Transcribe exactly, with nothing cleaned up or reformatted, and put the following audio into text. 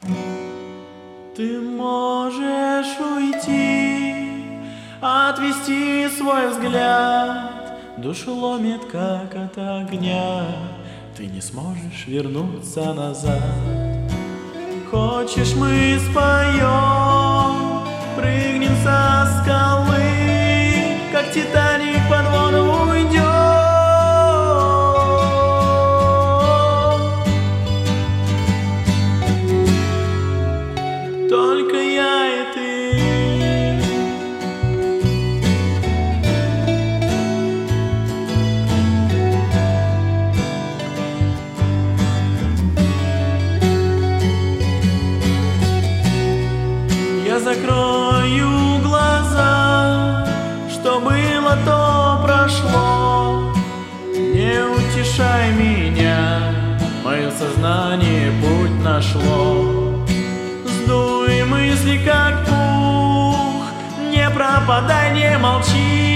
Ты можешь уйти, отвести свой взгляд, душу ломит, как от огня, ты не сможешь вернуться назад. Хочешь, мы споем, прыгнем со скалы, как Титаник под воду уйдем. Только я и ты. Я закрою глаза, что было, то прошло. Не утешай меня, мое сознание путь нашло. Сдуй мысли, как пух, не пропадай, не молчи.